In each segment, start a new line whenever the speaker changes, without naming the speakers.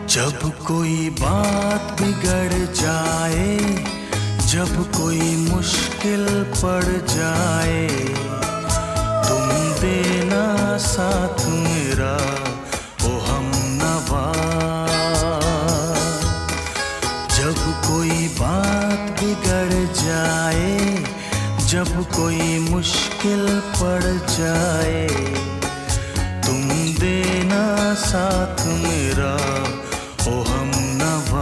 जब कोई बात बिगड़ जाए, जब कोई मुश्किल पड़ जाए, तुम देना साथ मेरा ओ हमनवा। जब कोई बात बिगड़ जाए, जब कोई मुश्किल पड़ जाए, तुम देना साथ मेरा ओ हमनवा।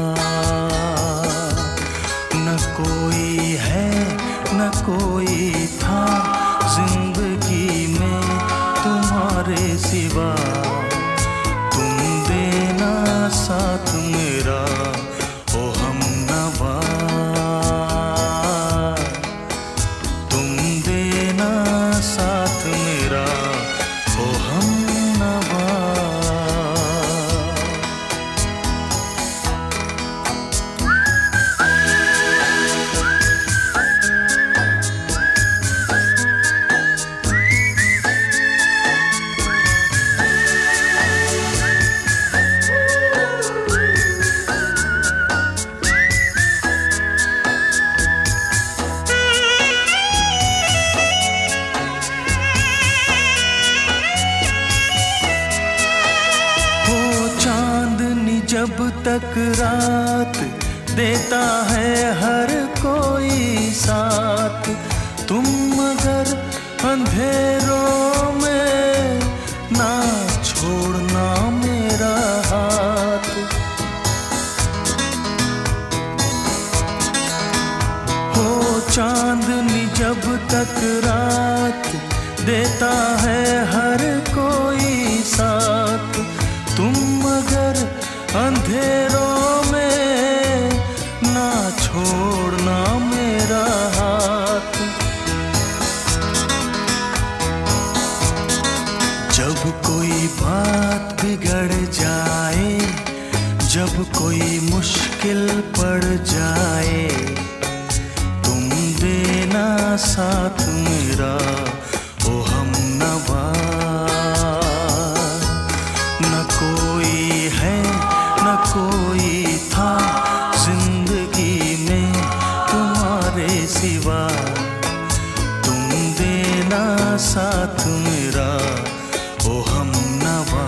न कोई है न कोई था जिंदगी में तुम्हारे सिवा, तुम देना साथ मेरा ओ हमनवा। तुम देना साथ मेरा ओ हमनवा। जब तक रात देता है हर कोई साथ, तुम मगर अंधेरों में ना छोड़ना मेरा हाथ। हो चांदनी जब तक रात देता है हर कोई साथ, तुम मगर अंधेरों में ना छोड़ना मेरा हाथ। जब कोई बात बिगड़ जाए, जब कोई मुश्किल पड़ जाए, तुम देना साथ मेरा ओ हमनवा। न कोई है न कोई था जिंदगी में तुम्हारे सिवा, तुम देना साथ मेरा ओ हमनवा।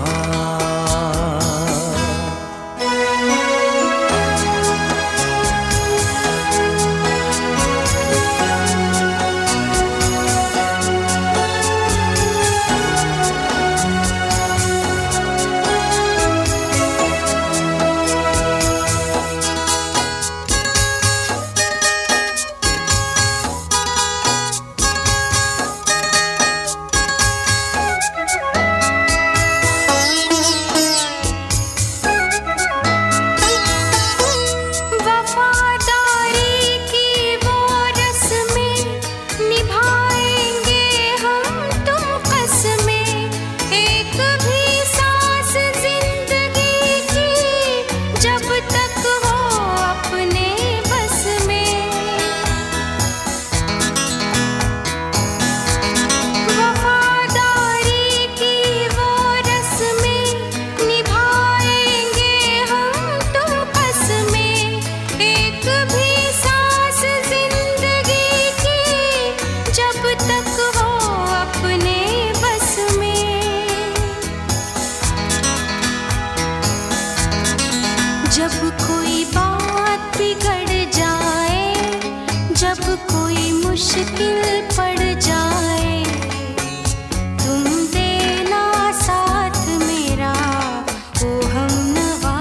जब कोई बात बिगड़ जाए, जब कोई मुश्किल पड़ जाए, तुम देना साथ मेरा ओ हमनवा।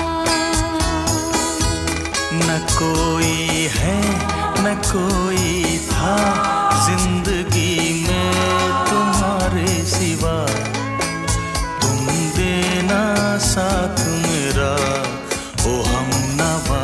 न कोई है न कोई था जिंदगी में तुम्हारे सिवा, तुम देना साथ मेरा ओ हमनवा।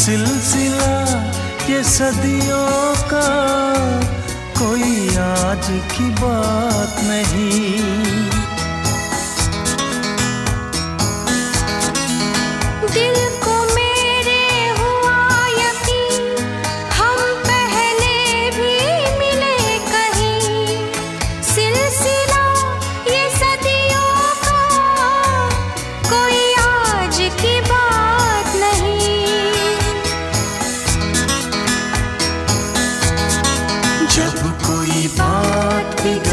सिलसिला ये सदियों का, कोई आज की बात नहीं।
दिल को मेरे हुआ यकीन, हम पहले भी मिले कहीं। सिलसिला ये सदियों का, कोई आज की बात नहीं।
जब कोई बात बिगड़